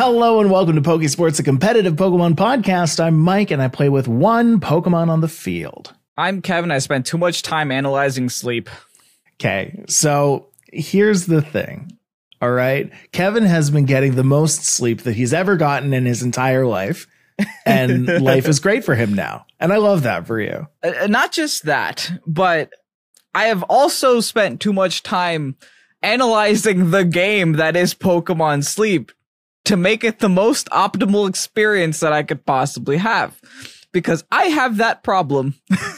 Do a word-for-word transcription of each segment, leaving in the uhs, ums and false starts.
Hello and welcome to Pokesports, a competitive Pokemon podcast. I'm Mike and I play with one Pokemon on the field. I'm Kevin. I spent too much time analyzing sleep. Okay, so here's the thing. All right. Kevin has been getting the most sleep that he's ever gotten in his entire life. And life is great for him now. And I love that for you. Uh, not just that, but I have also spent too much time analyzing the game that is Pokemon Sleep to make it the most optimal experience that I could possibly have. Because I have that problem.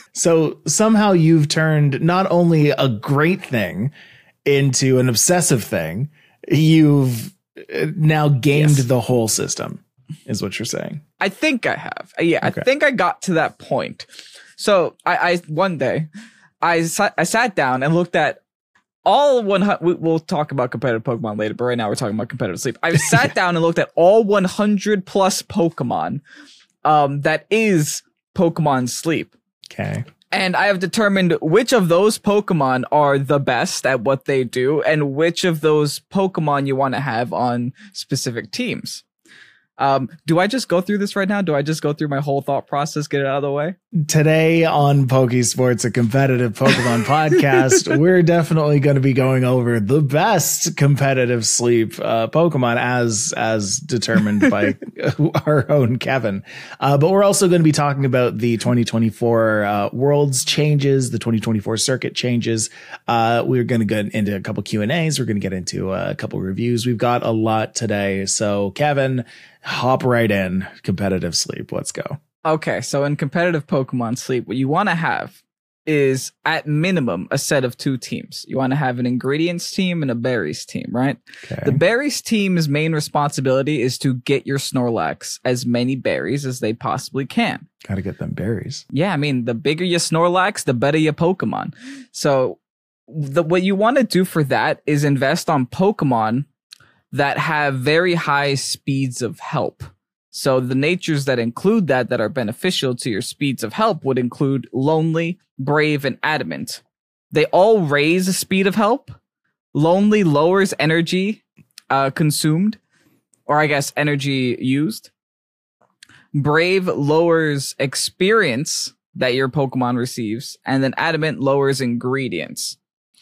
So somehow you've turned not only a great thing into an obsessive thing, you've now gamed yes. the whole system, is what you're saying. I think I have. Yeah, okay. I think I got to that point. So I, I one day, I, I sat down and looked at all one hundred. We'll talk about competitive Pokemon later, but right now we're talking about competitive sleep. I sat down and looked at all one hundred plus Pokemon um, that is Pokemon Sleep. Okay. And I have determined which of those Pokemon are the best at what they do and which of those Pokemon you want to have on specific teams. Um, do I just go through this right now? Do I just go through my whole thought process, get it out of the way? Today on Pokesports, a competitive Pokemon podcast, we're definitely going to be going over the best competitive sleep uh, Pokemon as as determined by our own Kevin. Uh, but we're also going to be talking about the twenty twenty-four uh, Worlds changes, the twenty twenty-four circuit changes. Uh, we're going to get into a couple Q and A's. We're going to get into a couple reviews. We've got a lot today. So, Kevin, hop right in. Competitive sleep. Let's go. Okay, so in competitive Pokemon Sleep, what you want to have is, at minimum, a set of two teams. You want to have an ingredients team and a berries team, right? Okay. The berries team's main responsibility is to get your Snorlax as many berries as they possibly can. Gotta get them berries. Yeah, I mean, the bigger your Snorlax, the better your Pokemon. So the, what you want to do for that is invest on Pokemon that have very high speeds of help. So the natures that include that that are beneficial to your speeds of help would include Lonely, Brave, and Adamant. They all raise the speed of help. Lonely lowers energy uh, consumed, or I guess energy used. Brave lowers experience that your Pokemon receives, and then Adamant lowers ingredients.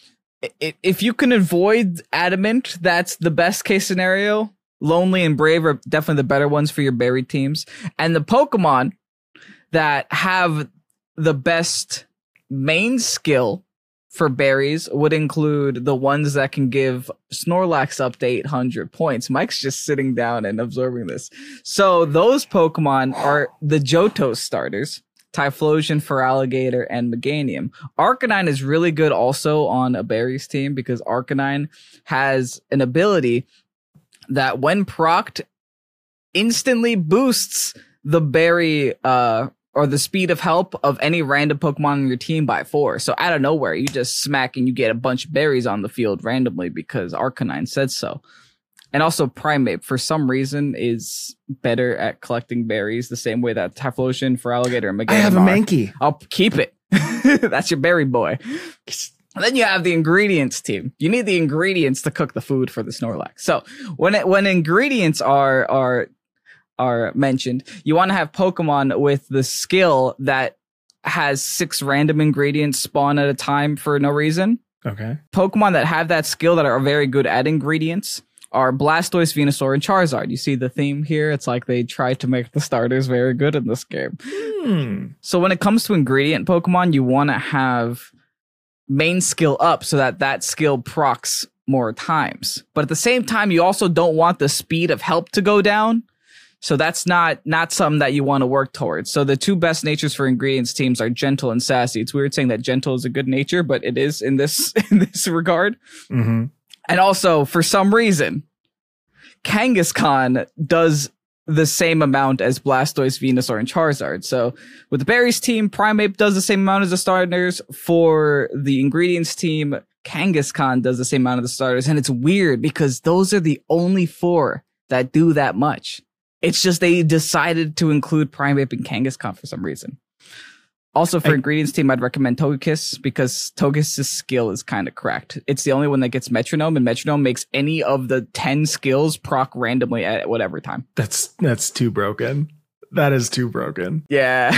If you can avoid Adamant, that's the best case scenario. Lonely and Brave are definitely the better ones for your berry teams. And the Pokemon that have the best main skill for berries would include the ones that can give Snorlax up to eight hundred points. Mike's just sitting down and absorbing this. So those Pokemon are the Johto starters. Typhlosion, Feraligatr, and Meganium. Arcanine is really good also on a berries team because Arcanine has an ability that when procced instantly boosts the berry uh, or the speed of help of any random Pokemon on your team by four. So out of nowhere, you just smack and you get a bunch of berries on the field randomly because Arcanine said so. And also Primeape, for some reason, is better at collecting berries the same way that Typhlosion, Feraligatr, and Meganium I have a are. Mankey. I'll keep it. That's your berry boy. And then you have the ingredients team. You need the ingredients to cook the food for the Snorlax. So when it, when ingredients are are are mentioned, you want to have Pokemon with the skill that has six random ingredients spawn at a time for no reason. Okay. Pokemon that have that skill that are very good at ingredients are Blastoise, Venusaur, and Charizard. You see the theme here? It's like they tried to make the starters very good in this game. Hmm. So when it comes to ingredient Pokemon, you want to have main skill up so that that skill procs more times. But at the same time, you also don't want the speed of help to go down. So that's not not something that you want to work towards. So the two best natures for ingredients teams are Gentle and Sassy. It's weird saying that Gentle is a good nature, but it is in this in this regard. Mm-hmm. And also, for some reason, Kangaskhan does the same amount as Blastoise, Venusaur, and Charizard. So with the berries team, Primeape does the same amount as the starters. For the ingredients team, Kangaskhan does the same amount of the starters. And it's weird because those are the only four that do that much. It's just they decided to include Primeape and Kangaskhan for some reason. Also, for I, ingredients team, I'd recommend Togekiss because Togekiss' skill is kind of cracked. It's the only one that gets Metronome, and Metronome makes any of the ten skills proc randomly at whatever time. That's that's too broken. That is too broken. Yeah.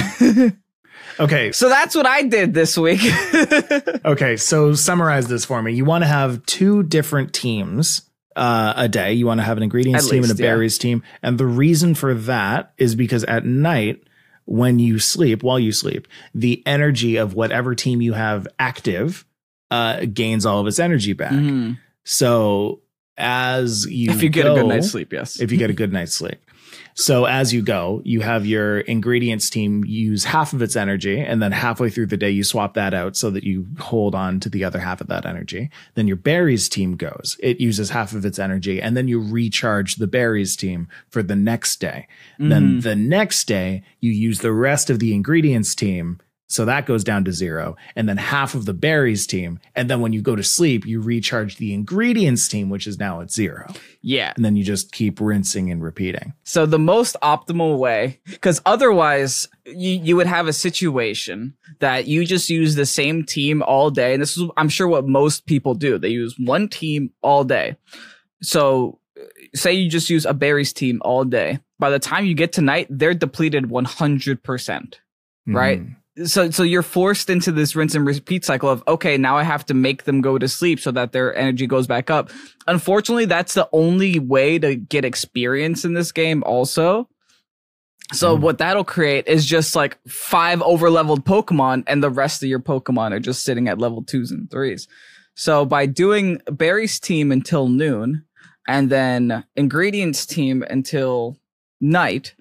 Okay. So that's what I did this week. Okay, so summarize this for me. You want to have two different teams uh, a day. You want to have an ingredients At team least, and a yeah. berries team. And the reason for that is because at night, when you sleep, while you sleep, the energy of whatever team you have active uh, gains all of its energy back. Mm-hmm. So as you If you get go, a good night's sleep, yes. If you get a good night's sleep. So as you go, you have your ingredients team use half of its energy, and then halfway through the day, you swap that out so that you hold on to the other half of that energy. Then your berries team goes. It uses half of its energy, and then you recharge the berries team for the next day. Mm-hmm. Then the next day, you use the rest of the ingredients team. So that goes down to zero, and then half of the berries team. And then when you go to sleep, you recharge the ingredients team, which is now at zero. Yeah. And then you just keep rinsing and repeating. So the most optimal way, because otherwise you, you would have a situation that you just use the same team all day. And this is, I'm sure, what most people do. They use one team all day. So say you just use a berries team all day. By the time you get to night, they're depleted one hundred percent, right? Mm. So so you're forced into this rinse and repeat cycle of, okay, now I have to make them go to sleep so that their energy goes back up. Unfortunately, that's the only way to get experience in this game also. So mm. what that'll create is just like five over-leveled Pokemon, and the rest of your Pokemon are just sitting at level twos and threes. So by doing Berries team until noon, and then Ingredients team until night,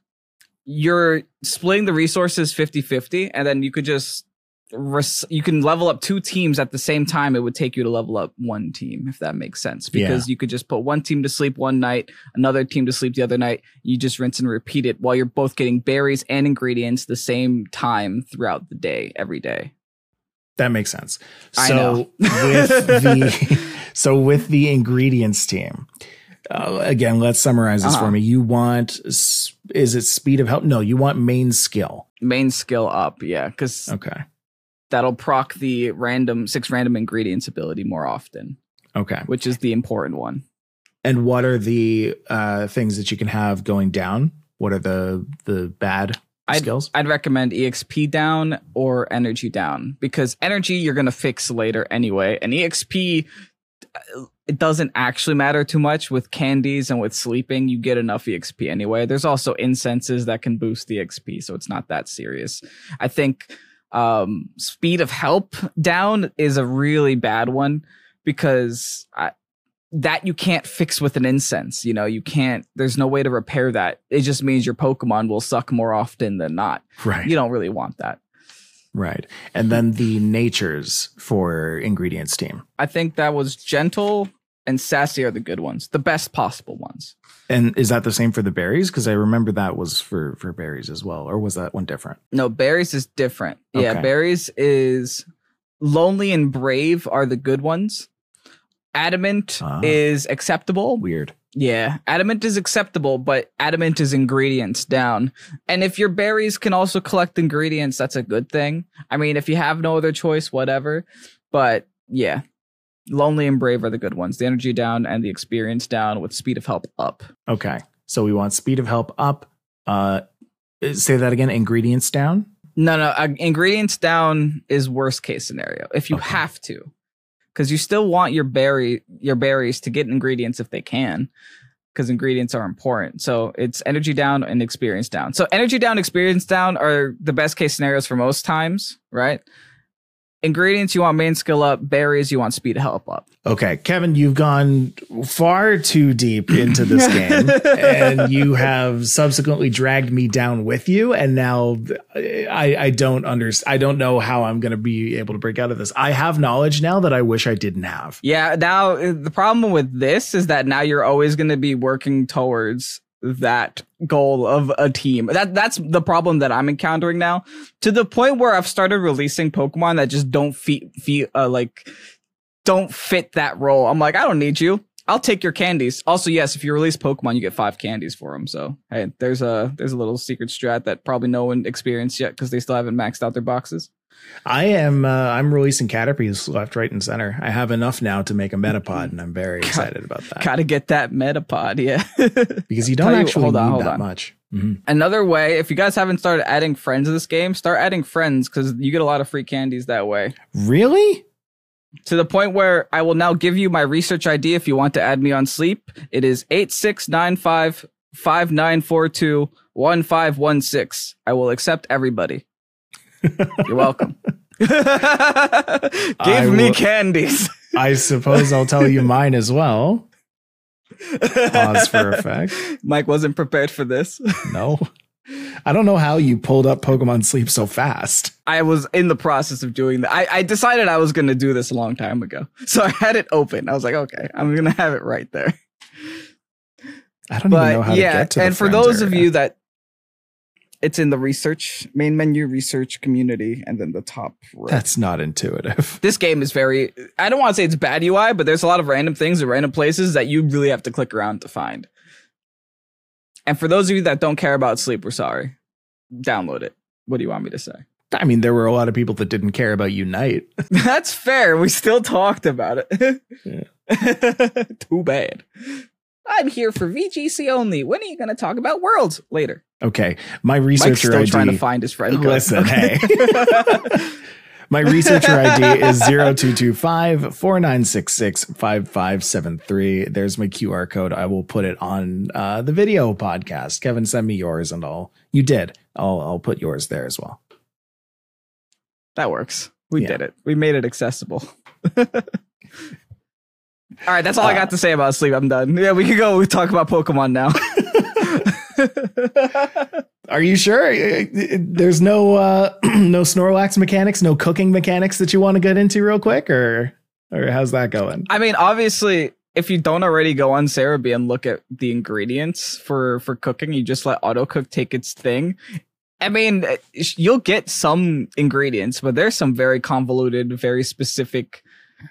you're splitting the resources fifty-fifty, and then you could just res- you can level up two teams at the same time. It would take you to level up one team, if that makes sense, because yeah. you could just put one team to sleep one night, another team to sleep the other night. You just rinse and repeat it while you're both getting berries and ingredients the same time throughout the day, every day. That makes sense. I so know. with the so with the ingredients team, Uh, again, let's summarize this uh-huh. for me. You want, is it speed of help? No, you want main skill. Main skill up, yeah, because okay, that'll proc the random six random ingredients ability more often. Okay, which is the important one. And what are the uh, things that you can have going down? What are the the bad I'd, skills? I'd recommend E X P down or energy down, because energy you're gonna fix later anyway, and E X P, it doesn't actually matter too much. With candies and with sleeping, you get enough E X P anyway. There's also incenses that can boost the E X P, so it's not that serious. I think um, speed of help down is a really bad one, because I, that you can't fix with an incense. You know, you can't, there's no way to repair that. It just means your Pokemon will suck more often than not. Right. You don't really want that. Right. And then the natures for ingredients team. I think that was gentle and sassy are the good ones, the best possible ones. And is that the same for the berries? Because I remember that was for, for berries as well. Or was that one different? No, berries is different. Okay. Yeah, berries is lonely and brave are the good ones. Adamant ah, is acceptable. Weird. Yeah, adamant is acceptable, but adamant is ingredients down. And if your berries can also collect ingredients, that's a good thing. I mean, if you have no other choice, whatever. But yeah, lonely and brave are the good ones. The energy down and the experience down, with speed of help up. Okay, so we want speed of help up. Uh, say that again. Ingredients down? No, no. Uh, ingredients down is worst case scenario. If you okay. have to. Because you still want your berry, your berries to get ingredients if they can, because ingredients are important. So it's energy down and experience down. So energy down, experience down are the best case scenarios for most times, right? Ingredients, you want main skill up. Berries, you want speed of help up. Okay, Kevin, you've gone far too deep into this game, and you have subsequently dragged me down with you. And now I, I don't understand. I don't know how I'm going to be able to break out of this. I have knowledge now that I wish I didn't have. Yeah. Now the problem with this is that now you're always going to be working towards that goal of a team. That that's the problem that I'm encountering now, to the point where I've started releasing Pokemon that just don't fit, fit uh, like don't fit that role. I'm like, I don't need you. I'll take your candies. Also, yes, if you release Pokemon, you get five candies for them. So, hey, there's a there's a little secret strat that probably no one experienced yet because they still haven't maxed out their boxes. I am uh, I'm releasing Caterpies left, right, and center. I have enough now to make a Metapod, and I'm very excited about that. Gotta get that Metapod, yeah. Because you don't you, actually hold on, need hold that on. much. Mm-hmm. Another way, if you guys haven't started adding friends to this game, start adding friends because you get a lot of free candies that way. Really? To the point where I will now give you my research I D if you want to add me on Sleep. It is eight six nine five, five nine four two, one five one six. I will accept everybody. You're welcome. Give I me will, candies. I suppose I'll tell you mine as well. Pause for effect. Mike wasn't prepared for this. No. I don't know how you pulled up Pokemon Sleep so fast. I was in the process of doing that. I, I decided I was going to do this a long time ago. So I had it open. I was like, okay, I'm going to have it right there. I don't but, even know how yeah, to get to the and for friends those area. of you that it's in the research, main menu, research, community, and then the top right. That's not intuitive. This game is very, I don't want to say it's bad U I, but there's a lot of random things and random places that you really have to click around to find. And for those of you that don't care about Sleep, we're sorry. Download it. What do you want me to say? I mean, there were a lot of people that didn't care about Unite. That's fair. We still talked about it. Yeah. Too bad. I'm here for V G C only. When are you going to talk about Worlds? Later. Okay. My Mike's researcher still I D. trying to find his friend. Listen, okay. hey. My researcher I D is zero two two five, four nine six six, five five seven three. There's my Q R code. I will put it on uh, the video podcast. Kevin, send me yours and I'll. You did. I'll I'll put yours there as well. That works. We Yeah. did it. We made it accessible. All right, that's all uh, I got to say about Sleep. I'm done. Yeah, we could go we talk about Pokemon now. Are you sure? There's no uh, no Snorlax mechanics, no cooking mechanics that you want to get into real quick, or or how's that going? I mean, obviously, if you don't already go on Cerebi and look at the ingredients for for cooking, you just let AutoCook take its thing. I mean, you'll get some ingredients, but there's some very convoluted, very specific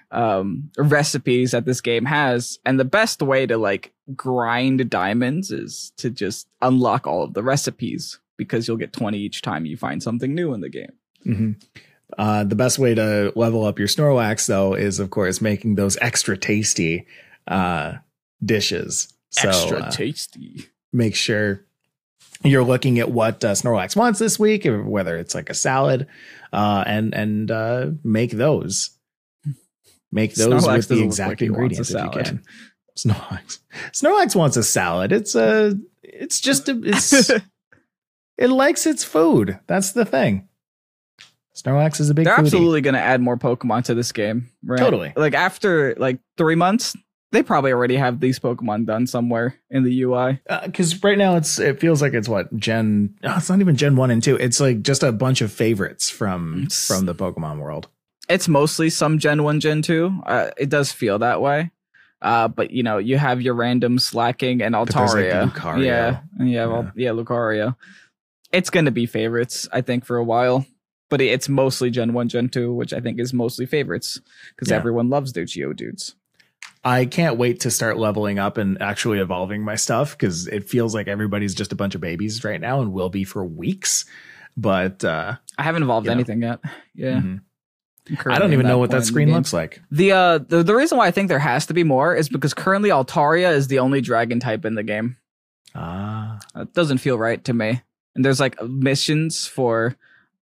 um recipes that this game has, and the best way to like grind diamonds is to just unlock all of the recipes, because you'll get twenty each time you find something new in the game. Mm-hmm. Uh the best way to level up your Snorlax, though, is of course making those extra tasty uh dishes. So, extra uh, tasty. Make sure you're looking at what uh, Snorlax wants this week, or whether it's like a salad, uh and and uh make those Make those Snorlax with the doesn't exact look like he wants ingredients a if you salad. can. Snorlax. Snorlax wants a salad. It's a. It's just a. It's. It likes its food. That's the thing. Snorlax is a big. They're foodie. absolutely going to add more Pokemon to this game, right? Totally. Like after like three months, they probably already have these Pokemon done somewhere in the U I. Because uh, right now it's. It feels like it's what Gen. Oh, it's not even Gen one and two. It's like just a bunch of favorites from It's- from the Pokemon world. It's mostly some Gen one, Gen two. Uh, it does feel that way. Uh, but, you know, you have your random Slacking and But there's, like, Altaria. Lucario. Yeah, yeah, Yeah. well, yeah, Lucario. It's going to be favorites, I think, for a while. But it's mostly Gen one, Gen two, which I think is mostly favorites, because Yeah. everyone loves their Geodudes. I can't wait to start leveling up and actually evolving my stuff, because it feels like everybody's just a bunch of babies right now and will be for weeks. But uh, I haven't evolved You know. anything yet. Yeah. mhm. I'm I currently don't in even know what point that in the screen game. looks like. The uh the, the reason why I think there has to be more is because currently Altaria is the only dragon type in the game. Ah, It doesn't feel right to me. And there's like missions for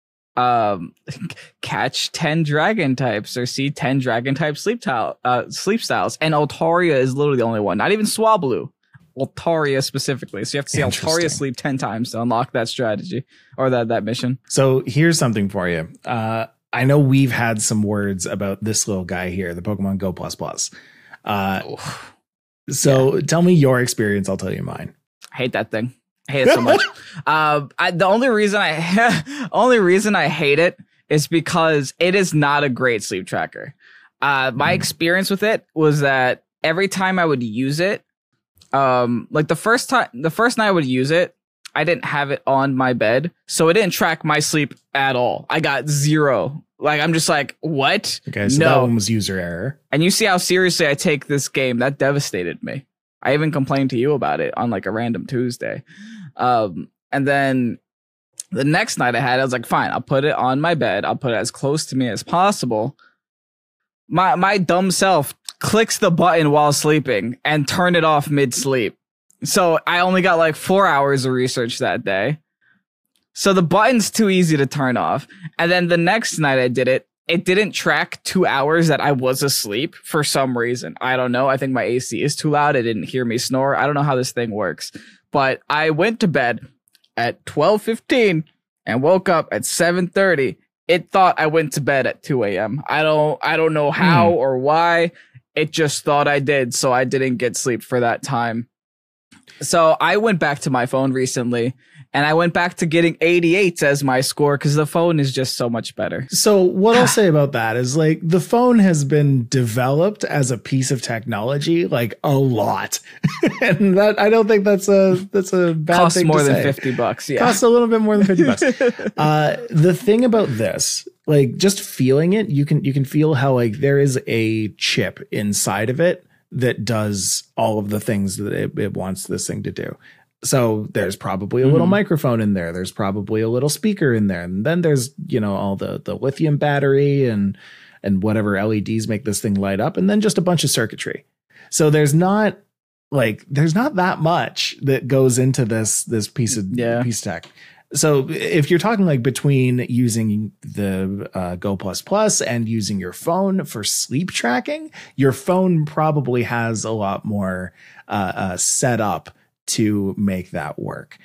um catch ten dragon types or see ten dragon type sleep tile uh sleep styles, and Altaria is literally the only one. Not even Swablu. Altaria specifically. So you have to see Altaria Interesting. sleep ten times to unlock that strategy or that that mission. so here's something for you. Uh, I know we've had some words about this little guy here, the Pokemon Go Plus Plus. Uh, so tell me your experience. I'll tell you mine. I hate that thing. I hate it so much. uh, I, the only reason I only reason I hate it is because it is not a great sleep tracker. Uh, my Mm. experience with it was that every time I would use it, um, like the first time, the first night I would use it, I didn't have it on my bed, so it didn't track my sleep at all. I got zero Like, I'm just like, what? Okay, so no. that one was user error. And you see how seriously I take this game. That devastated me. I even complained to you about it on like a random Tuesday. Um, and then the next night I had, I was like, fine, I'll put it on my bed. I'll put it as close to me as possible. My my dumb self clicks the button while sleeping and turn it off mid-sleep. So I only got like four hours of research that day. So the button's too easy to turn off. And then the next night I did it, it didn't track two hours that I was asleep for some reason. I don't know. I think my A C is too loud. It didn't hear me snore. I don't know how this thing works. But I went to bed at twelve fifteen and woke up at seven thirty. It thought I went to bed at two a.m. I don't I don't know how hmm. or why. It just thought I did, so I didn't get sleep for that time. So I went back to my phone recently, and I went back to getting eighty-eights as my score because the phone is just so much better. So what I'll say about that is, like, the phone has been developed as a piece of technology, like, a lot. And that I don't think that's a that's a bad Costs thing more to than say. fifty bucks. Yeah. Costs a little bit more than fifty bucks. Uh, the thing about this, like, just feeling it, you can you can feel how, like, there is a chip inside of it that does all of the things that it, it wants this thing to do. So there's probably a mm-hmm. little microphone in there. There's probably a little speaker in there. And then there's, you know, all the, the lithium battery and, and whatever L E Ds make this thing light up. And then just a bunch of circuitry. So there's not like, there's not that much that goes into this, this piece of yeah. piece of tech. So if you're talking like between using the uh, Go Plus Plus and using your phone for sleep tracking, your phone probably has a lot more uh, uh, set up to make that work.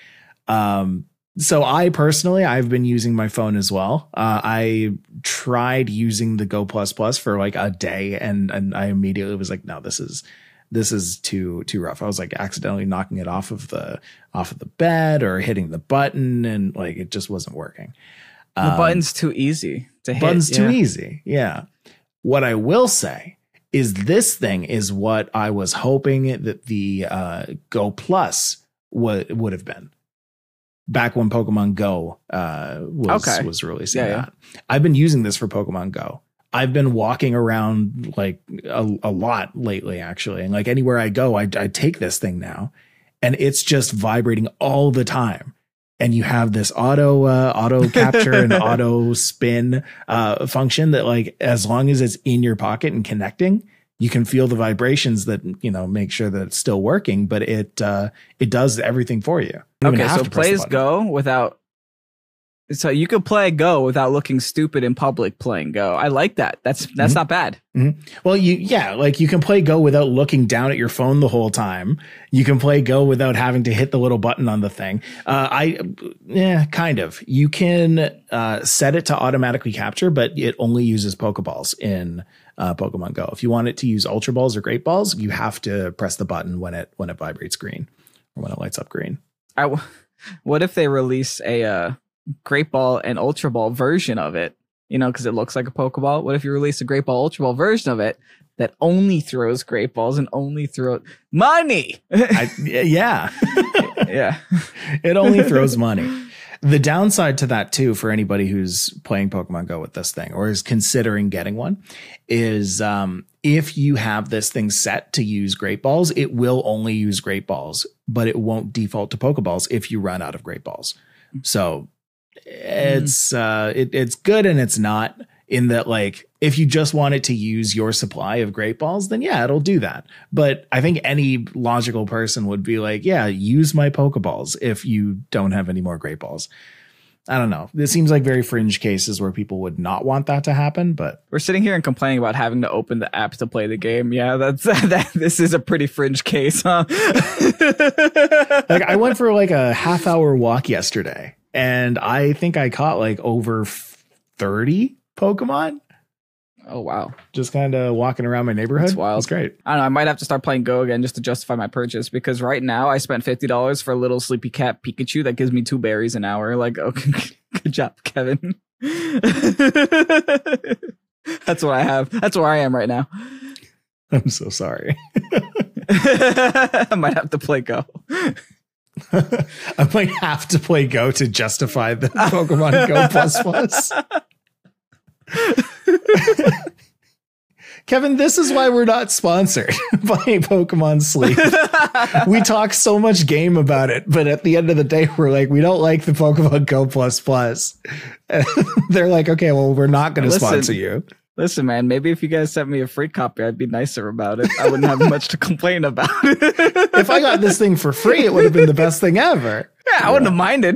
Um, so I personally, I've been using my phone as well. Uh, I tried using the Go Plus Plus for like a day, and and I immediately was like, no, this is. This is too too rough. I was like accidentally knocking it off of the off of the bed or hitting the button, and like it just wasn't working. The um, button's too easy to hit. Button's yeah. too easy. Yeah. What I will say is this thing is what I was hoping that the uh, Go Plus would would have been back when Pokemon Go uh, was okay. was releasing yeah, that. Yeah. I've been using this for Pokemon Go. I've been walking around like a, a lot lately, actually. And like anywhere I go, I, I take this thing now and it's just vibrating all the time. And you have this auto, uh, auto capture and auto spin, uh, function that, like, as long as it's in your pocket and connecting, you can feel the vibrations that, you know, make sure that it's still working, but it, uh, it does everything for you. You okay. So plays Go without, So you could play Go without looking stupid in public playing Go. I like that. That's that's mm-hmm. not bad. Mm-hmm. Well, you yeah, like you can play Go without looking down at your phone the whole time. You can play Go without having to hit the little button on the thing. Uh, I yeah, kind of. You can uh, set it to automatically capture, but it only uses Pokeballs in uh, Pokemon Go. If you want it to use Ultra Balls or Great Balls, you have to press the button when it when it vibrates green or when it lights up green. I w- what if they release a uh Great Ball and Ultra Ball version of it, you know, because it looks like a Pokeball? What if you release a Great Ball Ultra Ball version of it that only throws Great Balls and only throws money? I, yeah. Yeah. It only throws money. The downside to that, too, for anybody who's playing Pokemon Go with this thing or is considering getting one, is um, if you have this thing set to use Great Balls, it will only use Great Balls, but it won't default to Pokeballs if you run out of Great Balls. So it's uh it, it's good and it's not, in that, like, if you just want it to use your supply of Great Balls, then yeah, it'll do that. But I think any logical person would be like, yeah, use my Pokeballs if you don't have any more Great Balls. I don't know. This seems like very fringe cases where people would not want that to happen, but we're sitting here and complaining about having to open the app to play the game. Yeah, that's that. This is a pretty fringe case, huh? Like, I went for like a half hour walk yesterday, and I think I caught like over thirty Pokemon. Oh, wow. Just kind of walking around my neighborhood. That's wild. It's great. I don't know. I might have to start playing Go again just to justify my purchase, because right now I spent fifty dollars for a little sleepy cat Pikachu that gives me two berries an hour. Like, okay, good job, Kevin. That's what I have. That's where I am right now. I'm so sorry. I might have to play Go. I might have to play Go to justify the Pokemon Go Plus Plus. Kevin, this is why we're not sponsored by Pokemon Sleep. We talk so much game about it, but at the end of the day, we're like, we don't like the Pokemon Go Plus Plus. And they're like, okay, well, we're not going to sponsor you. Listen, man, maybe if you guys sent me a free copy, I'd be nicer about it. I wouldn't have much to complain about. If I got this thing for free, it would have been the best thing ever. Yeah, I wouldn't have minded.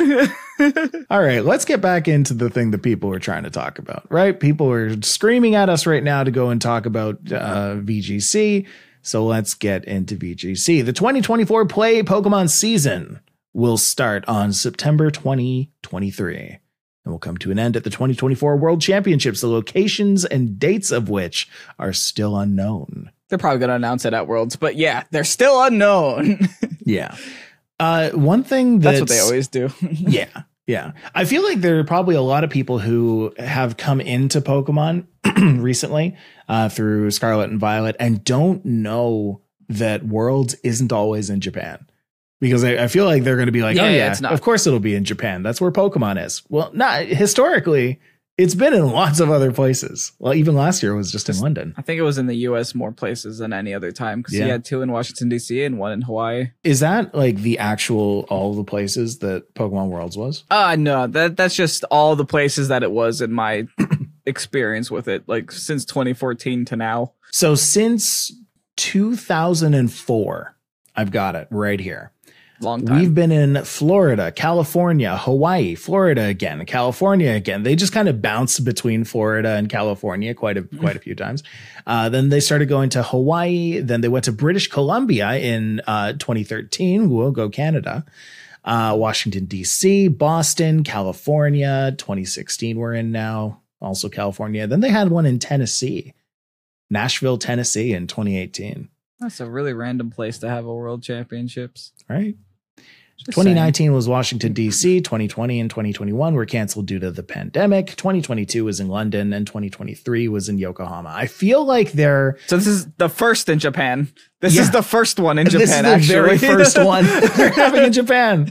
All right, let's get back into the thing that people are trying to talk about, right? People are screaming at us right now to go and talk about uh, V G C. So let's get into V G C. The twenty twenty-four Play Pokemon season will start on September twenty twenty-three and will come to an end at the twenty twenty-four World Championships, the locations and dates of which are still unknown. They're probably going to announce it at Worlds, but yeah, they're still unknown. Yeah. Uh, one thing that's, that's what they always do. yeah. Yeah. I feel like there are probably a lot of people who have come into Pokemon recently uh, through Scarlet and Violet and don't know that Worlds isn't always in Japan. Because I, I feel like they're going to be like, yeah, oh, yeah, yeah, it's not. Of course it'll be in Japan. That's where Pokemon is. Well, not historically. It's been in lots of other places. Well, even last year it was just in London. I think it was in the U S more places than any other time because Yeah. he had two in Washington, D C and one in Hawaii. Is that like the actual all the places that Pokemon Worlds was? Uh, no, that that's just all the places that it was in my experience with it, like since twenty fourteen to now. So since two thousand four, I've got it right here. Long time. We've been in Florida, California, Hawaii, Florida again, California again. They just kind of bounced between Florida and California quite a quite a few times. Uh, then they started going to Hawaii. Then they went to British Columbia in uh, twenty thirteen. We'll go Canada. Uh, Washington, D C, Boston, California. twenty sixteen we're in now. Also California. Then they had one in Tennessee, Nashville, Tennessee in twenty eighteen. That's a really random place to have a World Championships. Right. Just twenty nineteen saying. was Washington, D C. twenty twenty and twenty twenty-one were canceled due to the pandemic. twenty twenty-two was in London and twenty twenty-three was in Yokohama. I feel like they're... So this is the first in Japan. This Yeah. is the first one in This is Japan, the actually. very first one they're having in Japan.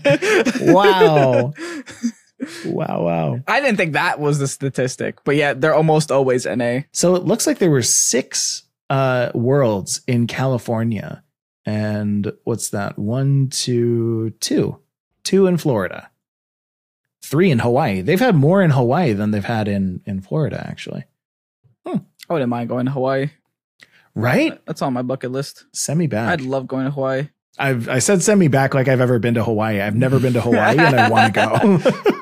Wow. Wow, wow. I didn't think that was the statistic, but yeah, they're almost always N A. So it looks like there were six uh, worlds in California. And what's that? One, two, two. Two in Florida. Three in Hawaii. They've had more in Hawaii than they've had in, in Florida, actually. I wouldn't mind going to Hawaii. Right? That's on my bucket list. Send me back. I'd love going to Hawaii. I've I said send me back like I've ever been to Hawaii. I've never been to Hawaii and I want to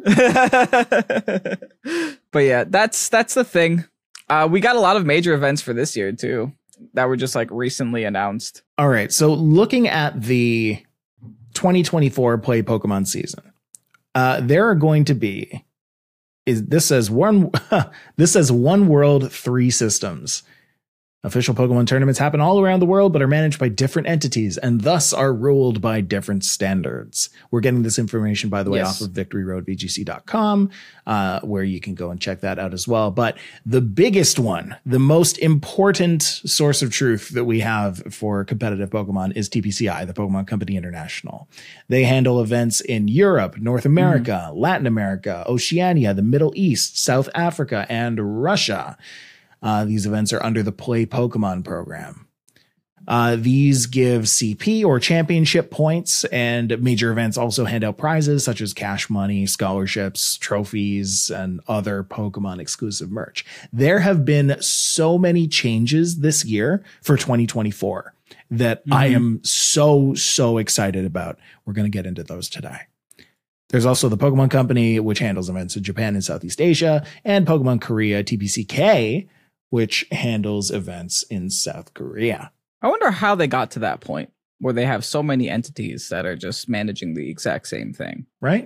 go. But yeah, that's that's the thing. Uh, we got a lot of major events for this year too that were just like recently announced. All right. So looking at the twenty twenty-four Play Pokemon season, uh, there are going to be is this says one this says one world, three systems. Official Pokemon tournaments happen all around the world, but are managed by different entities and thus are ruled by different standards. We're getting this information, by the way, Yes. off of victory road v g c dot com, uh, where you can go and check that out as well. But the biggest one, the most important source of truth that we have for competitive Pokemon is T P C I, the Pokemon Company International. They handle events in Europe, North America, mm-hmm. Latin America, Oceania, the Middle East, South Africa, and Russia. Uh, these events are under the Play Pokemon program. Uh, these give C P or championship points, and major events also hand out prizes such as cash money, scholarships, trophies, and other Pokemon exclusive merch. There have been so many changes this year for twenty twenty-four that mm-hmm. I am so, so excited about. We're going to get into those today. There's also the Pokemon Company, which handles events in Japan and Southeast Asia, and Pokemon Korea, T P C K, which handles events in South Korea. I wonder how they got to that point where they have so many entities that are just managing the exact same thing. Right?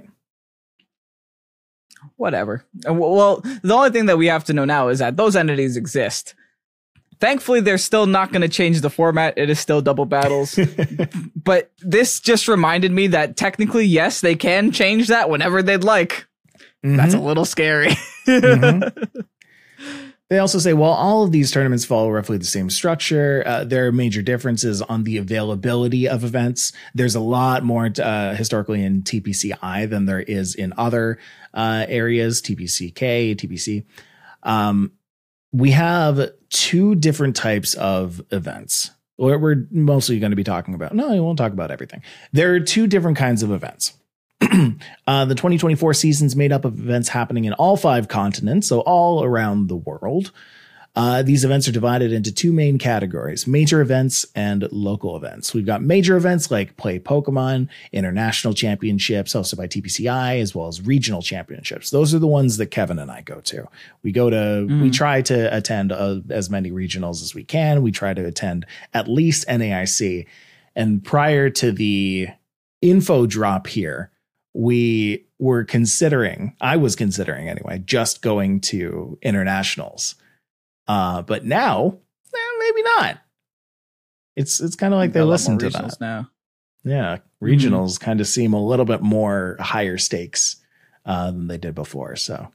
Whatever. Well, the only thing that we have to know now is that those entities exist. Thankfully, they're still not going to change the format. It is still double battles. But this just reminded me that technically, yes, they can change that whenever they'd like. Mm-hmm. That's a little scary. Mm-hmm. They also say, while all of these tournaments follow roughly the same structure, uh, there are major differences on the availability of events. There's a lot more uh, historically in T P C I than there is in other uh, areas, T P C K, T P C. Um, we have two different types of events. We're, we're mostly going to be talking about. No, we won't talk about everything. There are two different kinds of events. uh, the twenty twenty-four season is made up of events happening in all five continents, so all around the world. Uh, these events are divided into two main categories, major events and local events. We've got major events like Play Pokemon, international championships hosted by T P C I, as well as regional championships. Those are the ones that Kevin and I go to. We go to, mm. we try to attend uh, as many regionals as we can. We try to attend at least N A I C. And prior to the info drop here, we were considering, I was considering anyway, just going to internationals. Uh, but now, eh, maybe not. It's it's kind of like they listen to that now. Yeah, regionals mm-hmm. kind of seem a little bit more higher stakes uh, than they did before. So,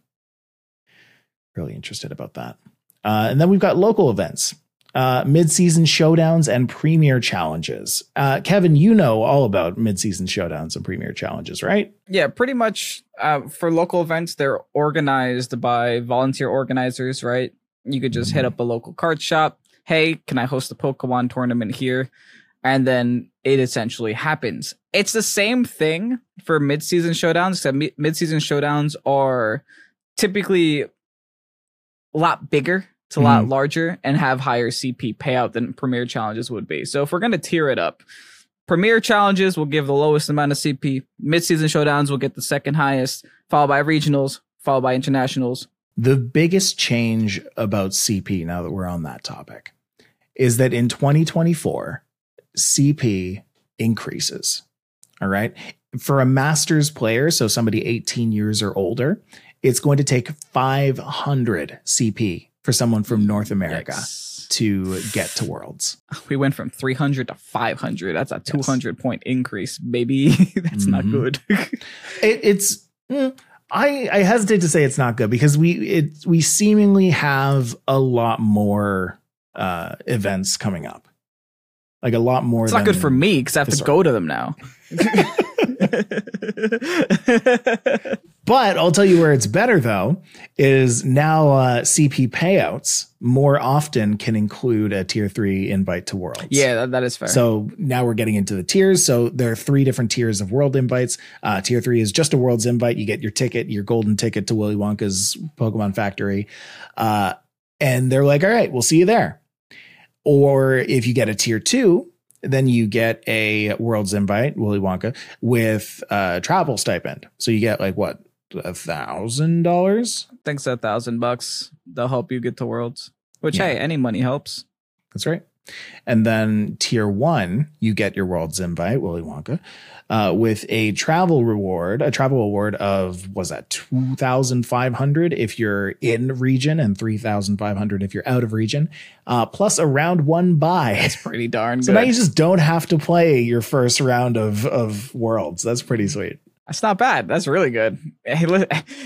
really interested about that. Uh, and then we've got local events, uh, mid-season showdowns, and premier challenges. Uh, Kevin, you know all about mid-season showdowns and premier challenges, right? Yeah, pretty much. Uh, for local events, they're organized by volunteer organizers, right? You could just hit up a local card shop. Hey, can I host a Pokemon tournament here? And then it essentially happens. It's the same thing for mid-season showdowns, except mi- mid-season showdowns are typically a lot bigger. It's a mm-hmm. lot larger and have higher C P payout than Premier Challenges would be. So if we're going to tier it up, Premier Challenges will give the lowest amount of C P. Mid-season showdowns will get the second highest, followed by regionals, followed by internationals. The biggest change about C P, now that we're on that topic, is that in twenty twenty-four, C P increases. All right. For a Masters player, so somebody eighteen years or older, it's going to take five hundred C P for someone from North America Yikes. to get to Worlds. We went from three hundred to five hundred. That's a two hundred yes. point increase, baby. That's mm-hmm. not good. it, it's... Mm, I, I hesitate to say it's not good because we it we seemingly have a lot more uh, events coming up, like a lot more. It's not good for me because I have to go to them now. But I'll tell you where it's better, though, is now uh, C P payouts more often can include a tier three invite to Worlds. Yeah, that, that is fair. So now we're getting into the tiers. So there are three different tiers of World invites. Uh, tier three is just a Worlds invite. You get your ticket, your golden ticket to Willy Wonka's Pokemon Factory. Uh, and they're like, all right, we'll see you there. Or if you get a tier two, then you get a Worlds invite, Willy Wonka, with a travel stipend. So you get like what, a thousand dollars? I think it's a thousand bucks. They'll help you get to Worlds. Which yeah. hey, any money helps. That's right. And then tier one, you get your Worlds invite, Willy Wonka, uh, with a travel reward, a travel award of, was that two thousand five hundred if you're in region and three thousand five hundred if you're out of region, uh, plus a round one buy. That's pretty darn so good. Now you just don't have to play your first round of, of Worlds. That's pretty sweet. That's not bad. That's really good. Hey, listen,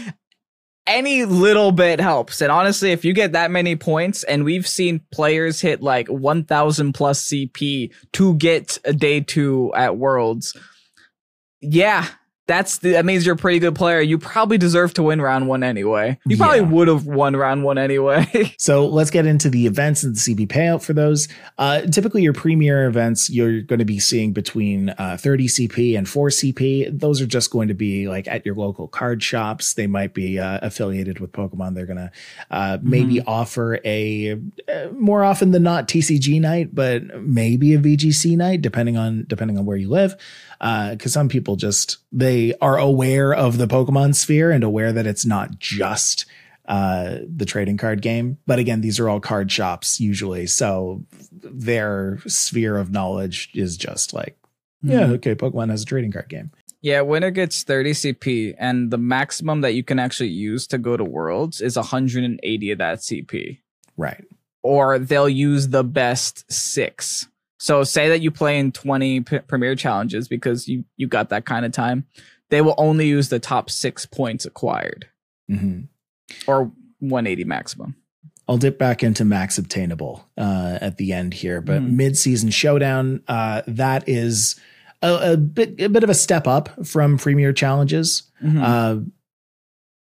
any little bit helps. And honestly, if you get that many points, and we've seen players hit like one thousand plus C P to get a day two at Worlds. Yeah, that's the, that means you're a pretty good player. You probably deserve to win round one anyway. You probably yeah. would have won round one anyway. So let's get into the events and the C P payout for those. Uh, typically, your premier events, you're going to be seeing between uh, thirty C P and four C P. Those are just going to be like at your local card shops. They might be uh, affiliated with Pokemon. They're going to uh, maybe mm-hmm. offer a uh, more often than not T C G night, but maybe a V G C night, depending on depending on where you live. Because uh, some people just they are aware of the Pokemon sphere and aware that it's not just uh, the trading card game. But again, these are all card shops usually, so their sphere of knowledge is just like, yeah, mm-hmm. okay, Pokemon has a trading card game. Yeah, winner gets thirty C P, and the maximum that you can actually use to go to Worlds is one hundred eighty of that C P. Right. Or they'll use the best six. So say that you play in twenty p- Premier Challenges because you, you got that kind of time. They will only use the top six points acquired. Mm-hmm. Or one eighty maximum. I'll dip back into max obtainable uh, at the end here. But mm. mid-season showdown, uh, that is a, a bit a bit of a step up from Premier Challenges. Mm-hmm. Uh,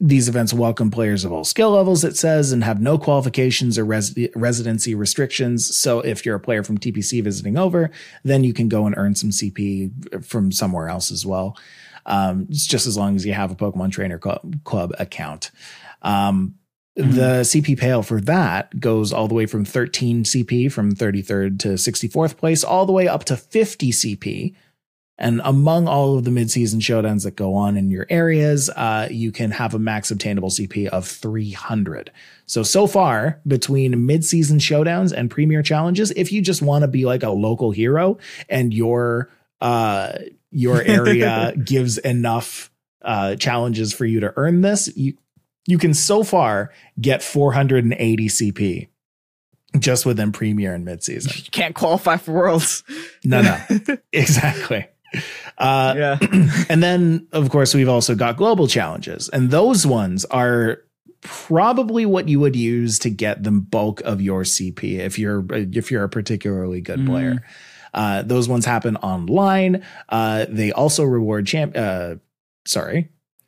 These events welcome players of all skill levels, it says, and have no qualifications or res- residency restrictions. So if you're a player from T P C visiting over, then you can go and earn some C P from somewhere else as well. Um, it's just as long as you have a Pokemon Trainer Club, Club account. Um, mm-hmm. The C P payout for that goes all the way from thirteen C P from thirty-third to sixty-fourth place, all the way up to fifty C P. And among all of the mid-season showdowns that go on in your areas, uh, you can have a max obtainable C P of three hundred. So, so far, between mid-season showdowns and premier challenges, if you just want to be like a local hero and your uh, your area gives enough uh, challenges for you to earn this, you, you can so far get four hundred eighty C P just within premier and mid-season. You can't qualify for Worlds. No, no, exactly. Uh, yeah. And then, of course, we've also got global challenges, and those ones are probably what you would use to get the bulk of your C P if you're if you're a particularly good mm. player. Uh, those ones happen online. Uh, they also reward champ. Uh, sorry.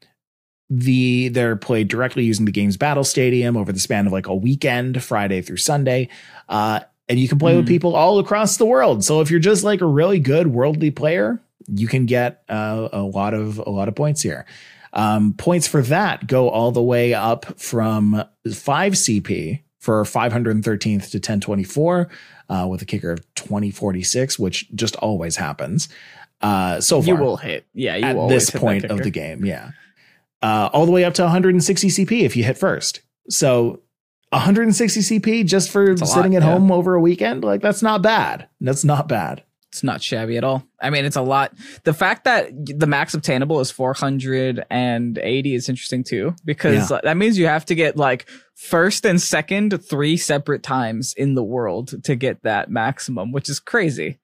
The they're played directly using the game's battle stadium over the span of like a weekend, Friday through Sunday. Uh, and you can play mm. with people all across the world. So if you're just like a really good worldly player, you can get uh, a lot of a lot of points here. Um, points for that go all the way up from five C P for five hundred thirteenth to ten twenty-four uh, with a kicker of twenty forty-six, which just always happens. Uh, so far, you will hit. Yeah, you at will this hit point of the game. Yeah. Uh, all the way up to one hundred sixty C P if you hit first. So one hundred sixty C P just for sitting lot, at yeah. home over a weekend. Like that's not bad. That's not bad. It's not shabby at all. I mean, it's a lot. The fact that the max obtainable is four hundred eighty is interesting too, because yeah. that means you have to get like first and second three separate times in the world to get that maximum, which is crazy.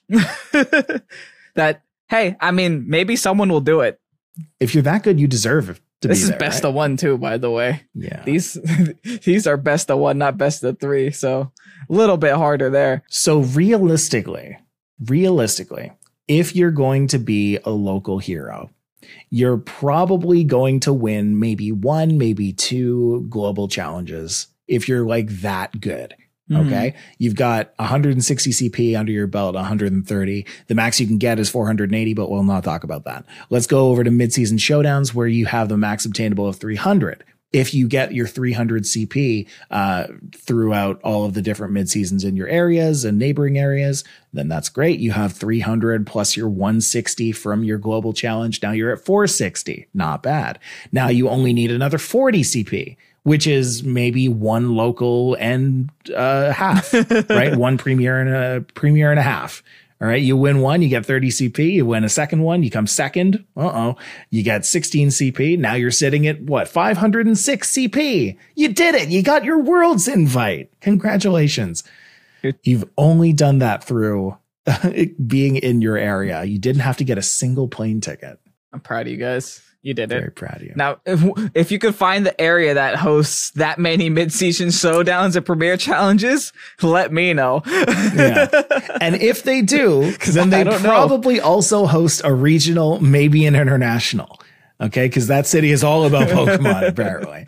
That, hey, I mean, maybe someone will do it. If you're that good, you deserve to this be is there, best right? of one too, by the way. Yeah. These, these are best of one, not best of three. So a little bit harder there. So realistically, Realistically, if you're going to be a local hero, you're probably going to win maybe one, maybe two global challenges if you're like that good. Mm-hmm. Okay. You've got one hundred sixty C P under your belt, one hundred thirty. The max you can get is four hundred eighty, but we'll not talk about that. Let's go over to mid-season showdowns where you have the max obtainable of three hundred. If you get your three hundred C P uh, throughout all of the different mid-seasons in your areas and neighboring areas, then that's great. You have three hundred plus your one sixty from your global challenge. Now you're at four sixty. Not bad. Now you only need another forty C P, which is maybe one local and a half, right? One premier and a premier and a half. All right. You win one, you get thirty C P. You win a second one, you come second. Uh-oh. You get sixteen C P. Now you're sitting at what? five hundred six C P. You did it. You got your Worlds invite. Congratulations. You've only done that through being in your area. You didn't have to get a single plane ticket. I'm proud of you guys. You did it. Very proud of you. Now, if, if you could find the area that hosts that many mid-season showdowns and premier challenges, let me know. Yeah. And if they do, then they probably know. also host a regional, maybe an international. Okay. Because that city is all about Pokemon, apparently.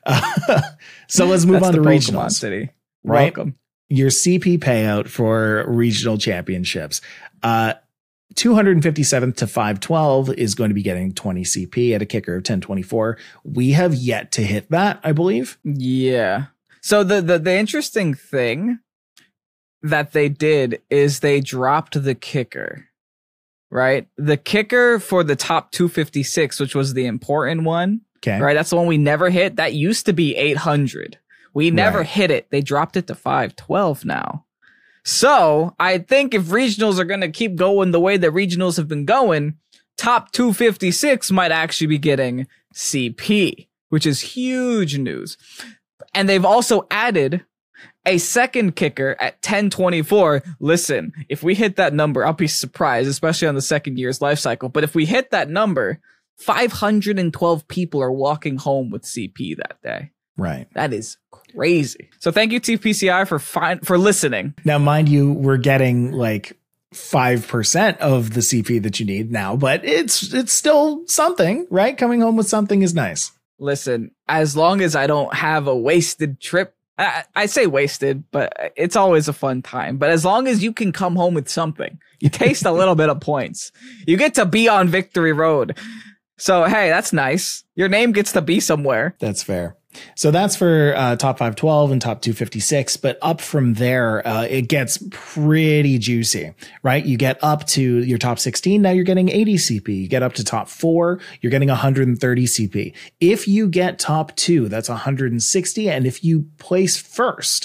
Uh, so let's move That's on to Pokemon regionals. City. Right? Welcome. Your C P payout for regional championships. Uh, two hundred fifty-seventh to five twelve is going to be getting twenty C P at a kicker of ten twenty-four. We have yet to hit that, I believe. Yeah. So the, the, the interesting thing that they did is they dropped the kicker, right? The kicker for the top two fifty-six, which was the important one, okay, right? That's the one we never hit. That used to be eight hundred. We never right. hit it. They dropped it to five twelve now. So I think if regionals are going to keep going the way that regionals have been going, top two fifty-six might actually be getting C P, which is huge news. And they've also added a second kicker at ten twenty-four. Listen, if we hit that number, I'll be surprised, especially on the second year's life cycle. But if we hit that number, five hundred twelve people are walking home with C P that day. Right. That is crazy. So thank you, T P C I, for fi- for listening. Now, mind you, we're getting like five percent of the C P that you need now, but it's it's still something, right? Coming home with something is nice. Listen, as long as I don't have a wasted trip, I, I say wasted, but it's always a fun time. But as long as you can come home with something, you taste a little bit of points. You get to be on Victory Road. So, hey, that's nice. Your name gets to be somewhere. That's fair. So that's for uh, top five twelve and top two fifty-six. But up from there, uh, it gets pretty juicy, right? You get up to your top sixteen. Now you're getting eighty C P. You get up to top four. You're getting one hundred thirty C P. If you get top two, that's one hundred sixty. And if you place first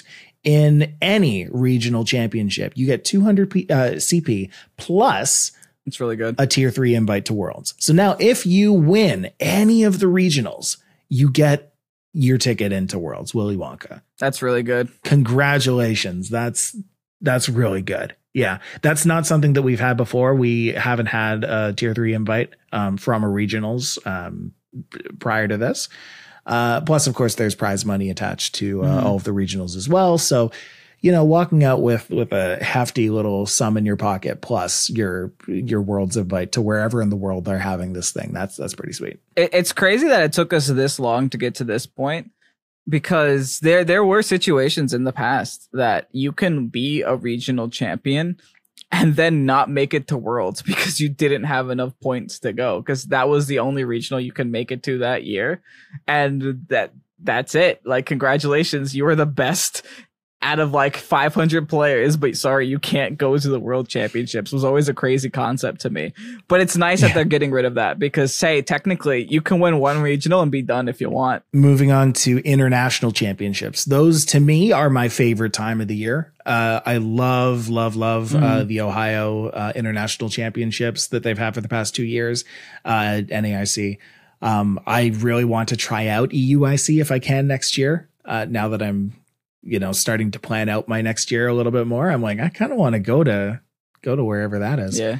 in any regional championship, you get two hundred P, uh, C P plus it's really good. A tier three invite to Worlds. So now if you win any of the regionals, you get your ticket into Worlds, Willy Wonka. That's really good. Congratulations. That's that's really good. Yeah, that's not something that we've had before. We haven't had a tier three invite um, from a regionals um, prior to this. Uh, plus, of course, there's prize money attached to uh, mm. all of the regionals as well. So, you know, walking out with with a hefty little sum in your pocket plus your your Worlds invite to wherever in the world they're having this thing. That's that's pretty sweet. It's crazy that it took us this long to get to this point, because there there were situations in the past that you can be a regional champion and then not make it to Worlds because you didn't have enough points to go, because that was the only regional you can make it to that year. And that that's it. Like, congratulations, you were the best out of like five hundred players, but sorry, you can't go to the World Championships. Was always a crazy concept to me. But it's nice yeah. that they're getting rid of that, because, say, technically, you can win one regional and be done if you want. Moving on to international championships. Those, to me, are my favorite time of the year. Uh, I love, love, love mm-hmm. uh, the Ohio uh, International Championships that they've had for the past two years, uh, N A I C. Um, I really want to try out E U I C if I can next year, uh, now that I'm you know, starting to plan out my next year a little bit more. I'm like, I kind of want to go to go to wherever that is. Yeah.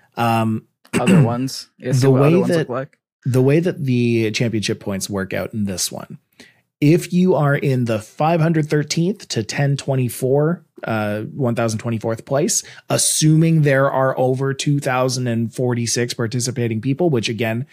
Um, other ones. Yeah, the way other ones that look like. the way that the championship points work out in this one, if you are in the five hundred thirteenth to ten twenty-four, uh, one thousand twenty-fourth place, assuming there are over two thousand forty-six participating people, which again,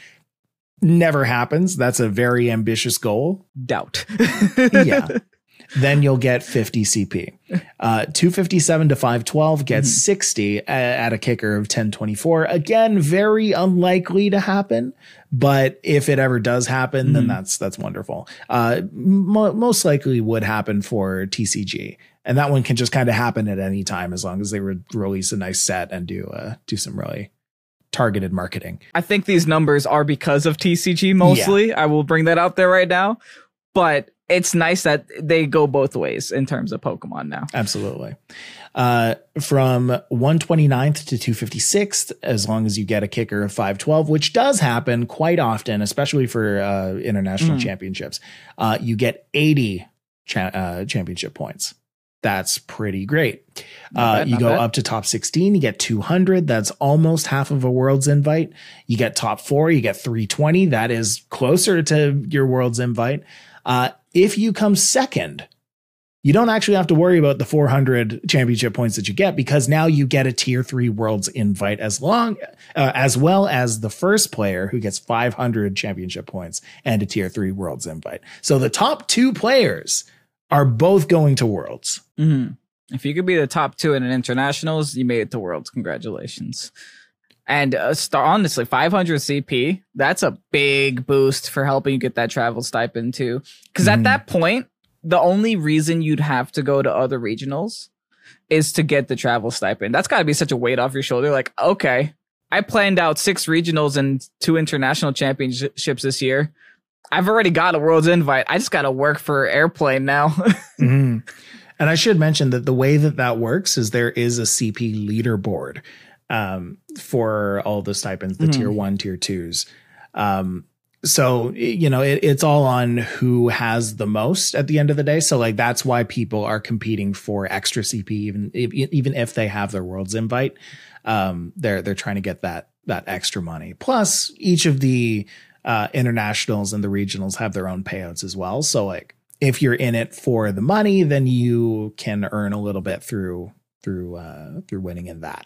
never happens. That's a very ambitious goal. Doubt. Yeah. Then you'll get fifty C P. Uh, two fifty-seven to five twelve gets mm-hmm. sixty at a kicker of ten twenty-four. Again, very unlikely to happen, but if it ever does happen, mm-hmm. then that's that's wonderful. Uh, mo- most likely would happen for T C G, and that one can just kind of happen at any time as long as they re- release a nice set and do uh, do some really targeted marketing. I think these numbers are because of T C G mostly. Yeah. I will bring that out there right now, but it's nice that they go both ways in terms of Pokemon now. Absolutely. Uh, from one twenty-ninth to two fifty-sixth, as long as you get a kicker of five twelve, which does happen quite often, especially for uh, international mm. championships, uh, you get eighty cha- uh, championship points. That's pretty great. Uh, bad, you go bad. Up to top sixteen, you get two hundred. That's almost half of a World's invite. You get top four, you get three twenty. That is closer to your World's invite. Uh, if you come second, you don't actually have to worry about the four hundred championship points that you get, because now you get a tier three Worlds invite as long uh, as well as the first player who gets five hundred championship points and a tier three Worlds invite. So the top two players are both going to Worlds. Mm-hmm. If you could be the top two in an internationals, you made it to Worlds. Congratulations. And uh, star, honestly, five hundred C P, that's a big boost for helping you get that travel stipend too. Because mm. at that point, the only reason you'd have to go to other regionals is to get the travel stipend. That's got to be such a weight off your shoulder. Like, okay, I planned out six regionals and two international championships this year. I've already got a World's invite. I just got to work for Airplane now. mm-hmm. And I should mention that the way that that works is there is a C P leaderboard um, for all the stipends, the mm-hmm. tier one, tier twos. Um, so, you know, it, it's all on who has the most at the end of the day. So like, that's why people are competing for extra C P, even, if, even if they have their World's invite, um, they're, they're trying to get that, that extra money. Plus each of the, uh, internationals and the regionals have their own payouts as well. So like, if you're in it for the money, then you can earn a little bit through, through, uh, through winning in that.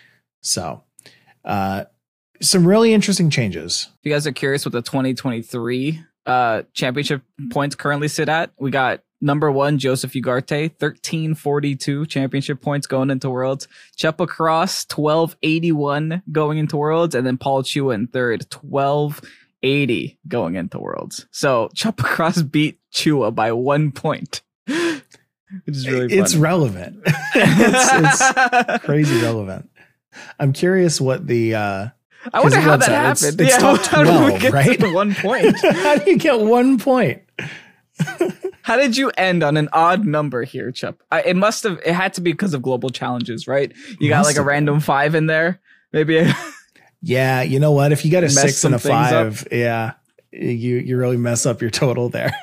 So, uh, some really interesting changes. If you guys are curious what the twenty twenty-three uh, championship points currently sit at. We got number one, Joseph Ugarte, thirteen forty-two championship points going into Worlds. Chepa Cross, twelve eighty-one going into Worlds. And then Paul Chua in third, twelve eighty going into Worlds. So Chepa Cross beat Chua by one point. Which is really funny. It's relevant. it's, it's crazy relevant. I'm curious what the... Uh, I wonder how that happened. It's, it's yeah, top how twelve, did we get right? to one point? How do you get one point? How did you end on an odd number here, Chup? I, it must have. It had to be because of global challenges, right? You got Must like a have random been. fibe in there, maybe. Yeah, you know what? If you got a Mess six and a some things five, yeah, you you really mess up your total there.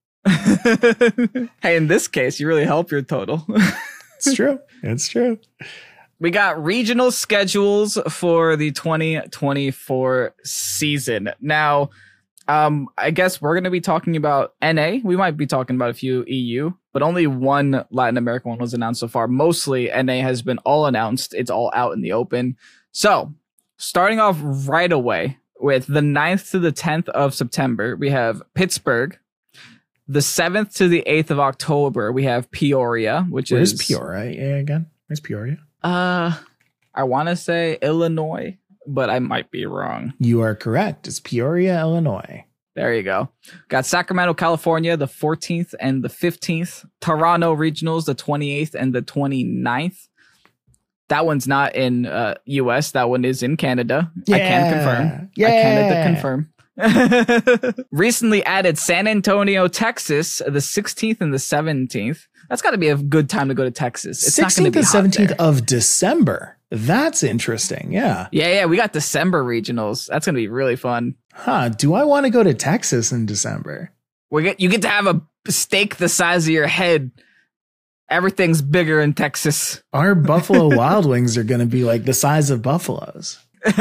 Hey, in this case, you really help your total. It's true. It's true. We got regional schedules for the twenty twenty-four season. Now, um, I guess we're going to be talking about N A. We might be talking about a few E U, but only one Latin American one was announced so far. Mostly N A has been all announced. It's all out in the open. So starting off right away with the ninth to the tenth of September, we have Pittsburgh. The seventh to the eighth of October, we have Peoria, which Where's is Peoria? Yeah, again. Where's Peoria? Uh, I want to say Illinois, but I might be wrong. You are correct. It's Peoria, Illinois. There you go. Got Sacramento, California, the fourteenth and the fifteenth. Toronto Regionals, the twenty-eighth and the twenty-ninth. That one's not in uh, U S. That one is in Canada. Yeah. I can confirm. Yeah. I Canada confirm. Recently added San Antonio, Texas, the sixteenth and the seventeenth. That's got to be a good time to go to Texas. It's not going to sixteenth be and hot seventeenth there. of December. That's interesting. Yeah. Yeah, yeah, we got December regionals. That's going to be really fun. Huh. Do I want to go to Texas in December? We get you get to have a steak the size of your head. Everything's bigger in Texas. Our Buffalo Wild Wings are going to be like the size of buffaloes.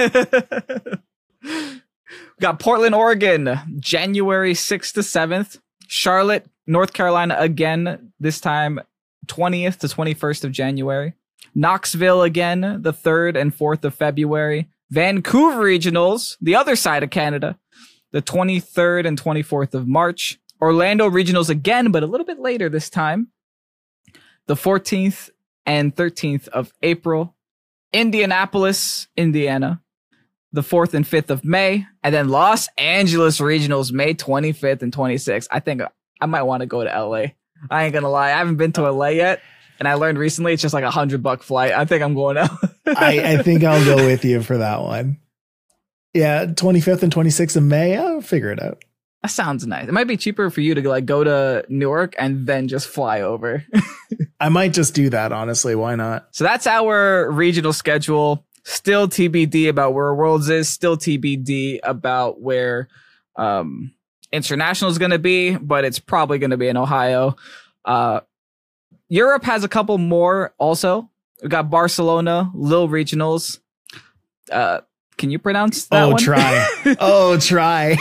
We got Portland, Oregon, January sixth to seventh. Charlotte, North Carolina again, this time twentieth to twenty-first of January. Knoxville again, the third and fourth of February. Vancouver Regionals, the other side of Canada, the twenty-third and twenty-fourth of March. Orlando Regionals again, but a little bit later this time, the fourteenth and thirteenth of April. Indianapolis, Indiana, the fourth and fifth of May. And then Los Angeles Regionals, May twenty-fifth and twenty-sixth. I think I might want to go to L A. I ain't gonna lie. I haven't been to L A yet. And I learned recently it's just like a hundred buck flight. I think I'm going out. I, I think I'll go with you for that one. Yeah, twenty-fifth and twenty-sixth of May. I'll figure it out. That sounds nice. It might be cheaper for you to like go to Newark and then just fly over. I might just do that, honestly. Why not? So that's our regional schedule. Still T B D about where Worlds is. Still T B D about where um, International is going to be, but it's probably going to be in Ohio. Uh, Europe has a couple more also. We got Barcelona, Lille Regionals. Uh, can you pronounce that oh, one? try. oh, try.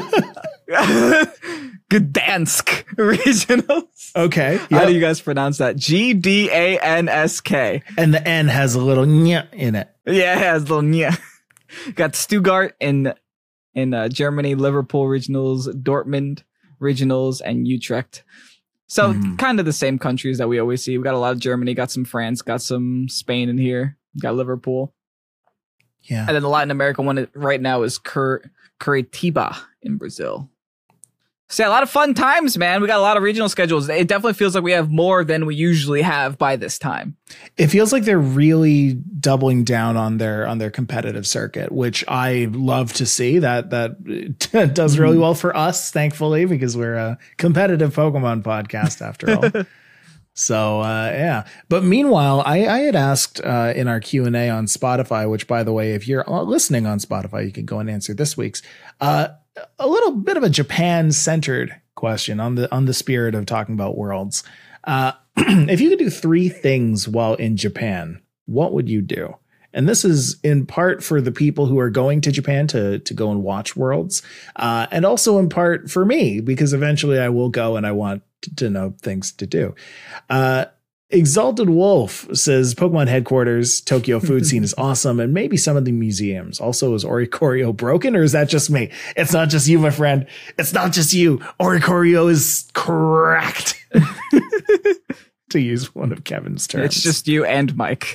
Gdansk Regionals. Okay. How Yep. do you guys pronounce that? G D A N S K. And the N has a little nya in it. Yeah, it has a little nya. Got Stuttgart in in uh, Germany, Liverpool Regionals, Dortmund Regionals, and Utrecht. So Mhm. kind of the same countries that we always see. We got a lot of Germany, got some France, got some Spain in here, got Liverpool. Yeah. And then the Latin American one right now is Cur- Curitiba in Brazil. So yeah, a lot of fun times, man. We got a lot of regional schedules. It definitely feels like we have more than we usually have by this time. It feels like they're really doubling down on their on their competitive circuit, which I love to see. That that does really well for us, thankfully, because we're a competitive Pokemon podcast after all. So uh, yeah, but meanwhile, I, I had asked uh, in our Q and A on Spotify, which, by the way, if you're listening on Spotify, you can go and answer this week's. Uh, a little bit of a Japan-centered question on the on the spirit of talking about Worlds. Uh, if you could do three things while in Japan, what would you do? And this is in part for the people who are going to Japan to to go and watch Worlds, uh, and also in part for me, because eventually I will go and I want to know things to do. Uh, Exalted Wolf says Pokemon headquarters, Tokyo food scene is awesome, and maybe some of the museums. Also, is Oricorio broken, or is that just me? It's not just you, my friend. It's not just you. Oricorio is cracked. To use one of Kevin's terms. It's just you and Mike.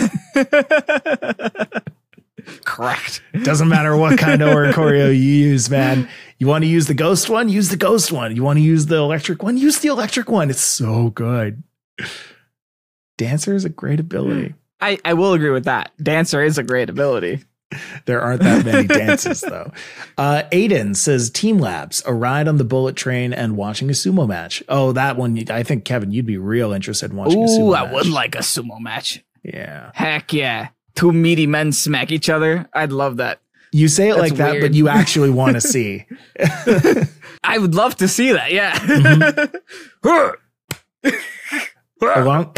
Correct. Doesn't matter what kind of Oricorio you use, man. You want to use the ghost one? Use the ghost one. You want to use the electric one? Use the electric one. It's so good. Dancer is a great ability. I, I will agree with that. Dancer is a great ability. There aren't that many dances, though. Uh, Aiden says Team Labs, a ride on the bullet train and watching a sumo match. Oh, that one. I think, Kevin, you'd be real interested in watching Ooh, a sumo I match. would like a sumo match. Yeah. Heck yeah. Two meaty men smack each other. I'd love that. You say it That's like that, weird. but you actually want to see. I would love to see that. Yeah. Mm-hmm. Along,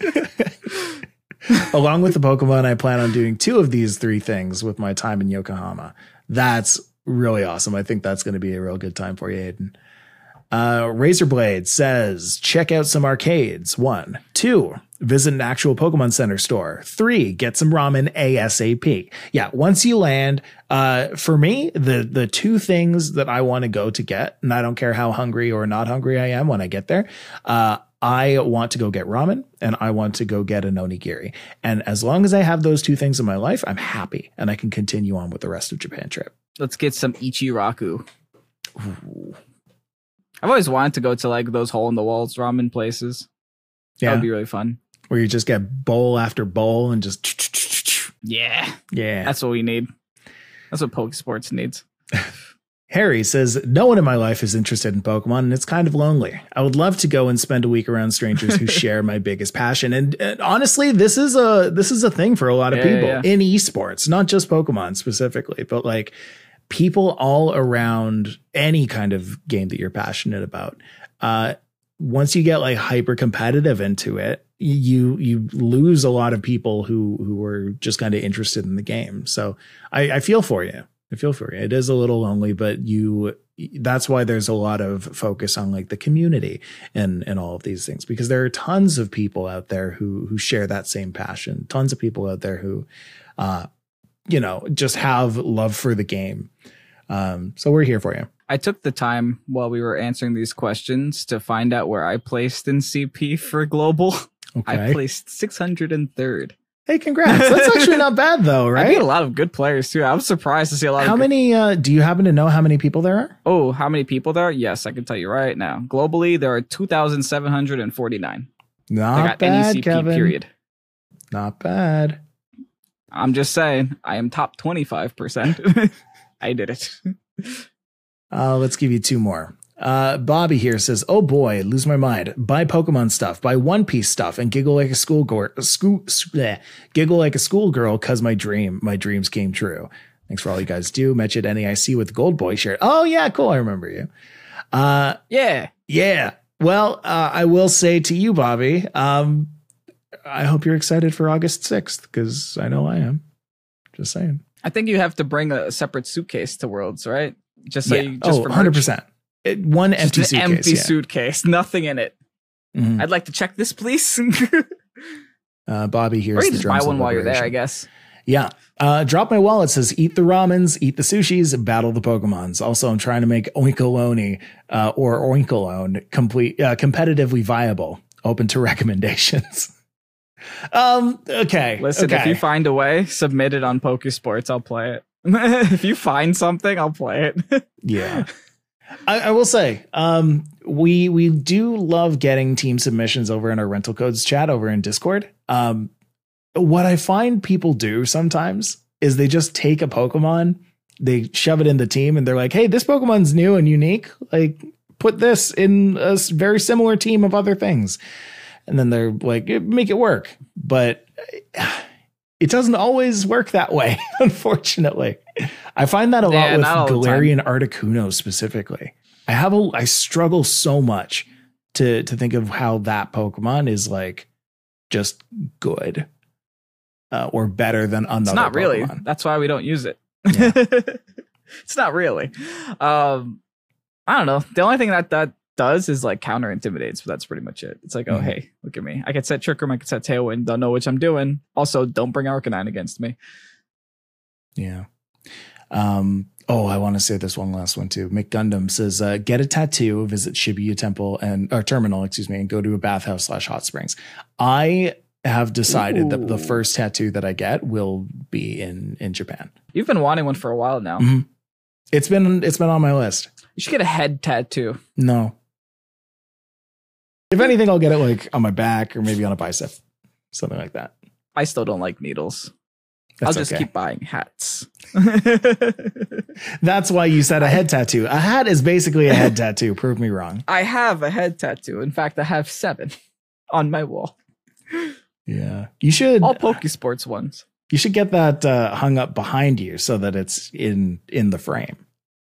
along with the Pokemon, I plan on doing two of these three things with my time in Yokohama. That's really awesome. I think that's going to be a real good time for you, Aiden. Uh, Razorblade says, check out some arcades. One. Two, visit an actual Pokemon Center store. Three, get some ramen ASAP. Yeah, once you land, uh, for me, the, the two things that I want to go to get, and I don't care how hungry or not hungry I am when I get there, uh, I want to go get ramen and I want to go get an onigiri. And as long as I have those two things in my life, I'm happy and I can continue on with the rest of Japan trip. Let's get some Ichiraku. Ooh. I've always wanted to go to like those hole in the walls ramen places. Yeah. That would be really fun. Where you just get bowl after bowl and just. Yeah. Yeah. That's what we need. That's what Pokesports needs. Harry says, no one in my life is interested in Pokemon, and it's kind of lonely. I would love to go and spend a week around strangers who share my biggest passion. And, and honestly, this is a this is a thing for a lot of yeah, people yeah. in esports, not just Pokemon specifically, but like people all around any kind of game that you're passionate about. Uh, once you get like hyper competitive into it, you you lose a lot of people who who are just kind of interested in the game. So I, I feel for you. I feel for you. It is a little lonely, but you, that's why there's a lot of focus on like the community and, and all of these things, because there are tons of people out there who, who share that same passion. Tons of people out there who, uh, you know, just have love for the game. Um, so we're here for you. I took the time while we were answering these questions to find out where I placed in C P for global. Okay. I placed six hundred third. Hey, congrats. That's actually not bad though, right? I beat a lot of good players too. I'm surprised to see a lot how of How many, uh, do you happen to know how many people there are? Oh, how many people there are? Yes, I can tell you right now. Globally, there are two thousand seven hundred forty-nine. Not I got bad, N E C P, Kevin. period. Not bad. I'm just saying, I am top twenty-five percent. I did it. Uh, let's give you two more. Uh, Bobby here says, oh boy, lose my mind. Buy Pokemon stuff, buy One Piece stuff, and giggle like a schoolgirl, school, bleh, giggle like a schoolgirl because my dream, my dreams came true. Thanks for all you guys do. Met you at N E I C with Gold Boy shirt. Oh yeah, cool. I remember you. Uh, yeah. Yeah. Well, uh, I will say to you, Bobby, um, I hope you're excited for August sixth because I know I am. Just saying. I think you have to bring a separate suitcase to Worlds, right? Just so yeah. you just oh, for one hundred percent. It, one just empty an suitcase. empty yeah. suitcase, nothing in it. Mm-hmm. I'd like to check this, please. uh, Bobby here's or you the just buy drums one of while you're there, liberation. I guess. Yeah. Uh, drop my wallet says eat the ramens, eat the sushis, battle the Pokemons. Also, I'm trying to make Oinkaloni uh, or Oinkalone complete uh, competitively viable. Open to recommendations. um. Okay. Listen, okay. if you find a way, submit it on Pokesports. I'll play it. If you find something, I'll play it. Yeah. I, I will say, um, we we do love getting team submissions over in our rental codes chat over in Discord. Um, what I find people do sometimes is they just take a Pokemon, they shove it in the team, and they're like, "Hey, this Pokemon's new and unique. Like, put this in a very similar team of other things," and then they're like, "Make it work." But it doesn't always work that way, unfortunately. I find that a yeah, lot with Galarian Articuno specifically. I have a I struggle so much to to think of how that Pokemon is like just good uh, or better than another. It's not really. Pokemon. That's why we don't use it. Yeah. It's not really. Um, I don't know. The only thing that that does is like counter intimidates, but that's pretty much it. It's like, oh, Mhm. hey, look at me. I can set Trick Room, I can set Tailwind. Don't know which I'm doing. Also, don't bring Arcanine against me. Yeah. Um, oh, I want to say this one last one too. McGundam says, uh, get a tattoo, visit Shibuya Temple and or terminal, excuse me, and go to a bathhouse slash hot springs. I have decided Ooh. that the first tattoo that I get will be in in Japan. You've been wanting one for a while now. Mm-hmm. It's been it's been on my list. You should get a head tattoo. No. If anything, I'll get it like on my back or maybe on a bicep, something like that. I still don't like needles. That's I'll just okay. keep buying hats. That's why you said a head tattoo. A hat is basically a head tattoo. Prove me wrong. I have a head tattoo. In fact, I have seven on my wall. Yeah, you should all Pokesports ones. You should get that uh, hung up behind you so that it's in in the frame.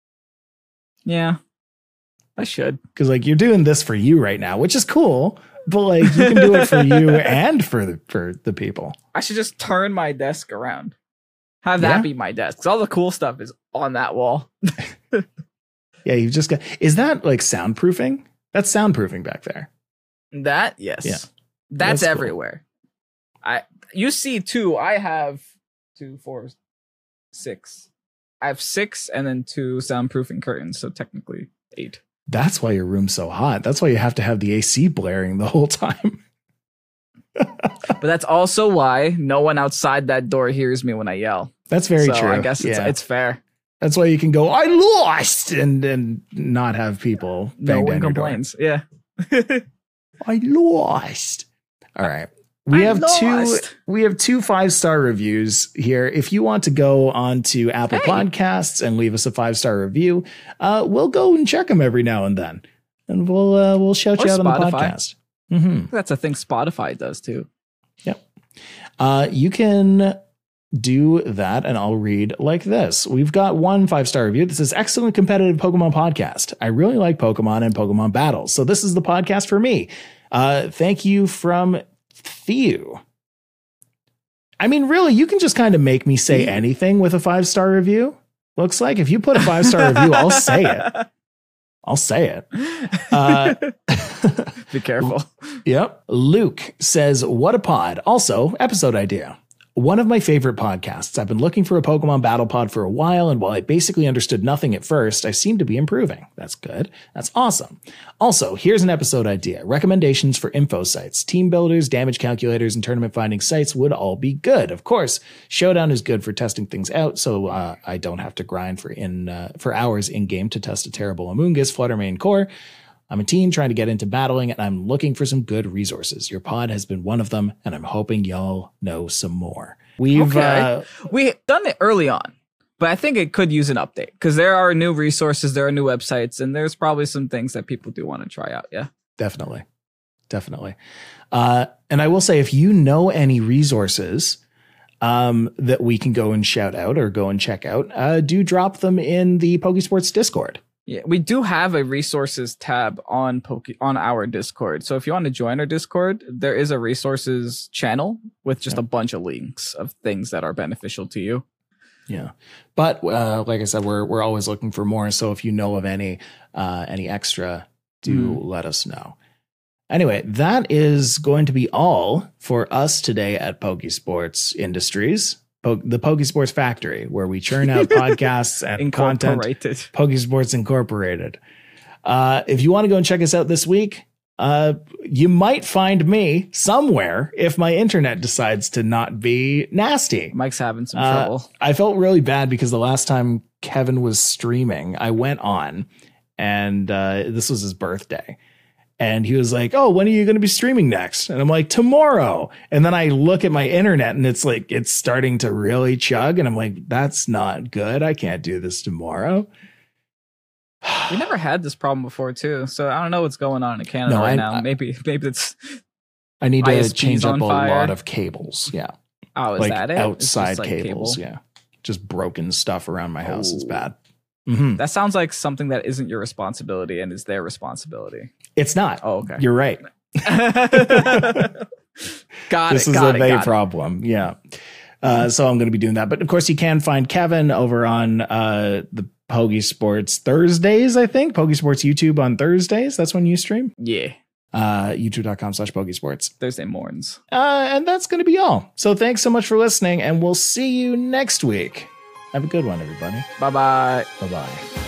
Yeah, I should, because like you're doing this for you right now, which is cool. But like you can do it for you and for the for the people. I should just turn my desk around. Have that yeah. be my desk. 'Cause all the cool stuff is on that wall. Yeah, you've just got. Is that like soundproofing? That's soundproofing back there. That yes. Yeah. That's, That's everywhere. Cool. I you see two. I have two, four, six. I have six and then two soundproofing curtains, so technically eight. That's why your room's so hot. That's why you have to have the A C blaring the whole time. But that's also why no one outside that door hears me when I yell. That's very so true. I guess it's, yeah. it's fair. That's why you can go, I lost, and and not have people bang no down one your complains. door. Yeah. I lost. All right. We I have lost. two we have two five-star reviews here. If you want to go on to Apple Hey. Podcasts and leave us a five-star review, uh, we'll go and check them every now and then. And we'll uh, we'll shout Or you out Spotify. on the podcast. Mm-hmm. That's a thing Spotify does too. Yep. Uh, you can do that, and I'll read like this. We've got one five-star review that says, excellent competitive Pokemon podcast. I really like Pokemon and Pokemon battles, so this is the podcast for me. Uh, thank you from Theo. I mean, really, you can just kind of make me say anything with a five-star review. Looks like if you put a five-star review, I'll say it. I'll say it. Uh, Be careful. Yep. Luke says, what a pod. Also, episode idea. One of my favorite podcasts. I've been looking for a Pokemon battle pod for a while, and while I basically understood nothing at first, I seem to be improving. That's good. That's awesome. Also, here's an episode idea. Recommendations for info sites. Team builders, damage calculators, and tournament finding sites would all be good. Of course, Showdown is good for testing things out, so uh, I don't have to grind for in uh, for hours in-game to test a terrible Amoonguss, Fluttermane core. I'm a teen trying to get into battling, and I'm looking for some good resources. Your pod has been one of them, and I'm hoping y'all know some more. We've Okay. uh, We done it early on, but I think it could use an update because there are new resources, there are new websites, and there's probably some things that people do want to try out. Yeah. definitely, definitely. Uh, and I will say, if you know any resources um, that we can go and shout out or go and check out, uh, do drop them in the Pokesports Discord. Yeah, we do have a resources tab on Poke on our Discord. So if you want to join our Discord, there is a resources channel with just Yeah. a bunch of links of things that are beneficial to you. Yeah. But uh, like I said, we're we're always looking for more. So if you know of any uh, any extra, do Mm. let us know. Anyway, that is going to be all for us today at Pokesports Industries. Po- the Pokesports Factory, where we churn out podcasts and content. Incorporated. Pokesports Incorporated. Uh, if you want to go and check us out this week, uh, you might find me somewhere if my internet decides to not be nasty. Mike's having some Uh, trouble. I felt really bad because the last time Kevin was streaming, I went on, and uh, this was his birthday. And he was like, oh, when are you going to be streaming next? And I'm like, tomorrow. And then I look at my internet and it's like, it's starting to really chug. And I'm like, that's not good. I can't do this tomorrow. We never had this problem before too, so I don't know what's going on in Canada No, right I- now. I- maybe maybe it's I need to I S Ps change up on a fire. lot of cables. Yeah. oh, is like that it? It's outside just like cables. cable? Yeah. Just broken stuff around my house is Oh. bad. Mhm. That sounds like something that isn't your responsibility and is their responsibility. It's not. Oh, okay. You're right. got this it. is got a it, they got it. problem. Yeah. Uh, so I'm going to be doing that. But of course, you can find Kevin over on uh, the Pogi Sports Thursdays, I think. Pogi Sports YouTube on Thursdays. That's when you stream. Yeah. Uh, YouTube.com slash Pogi Sports. Thursday mornings. Uh, and that's going to be all. So thanks so much for listening, and we'll see you next week. Have a good one, everybody. Bye-bye. Bye-bye.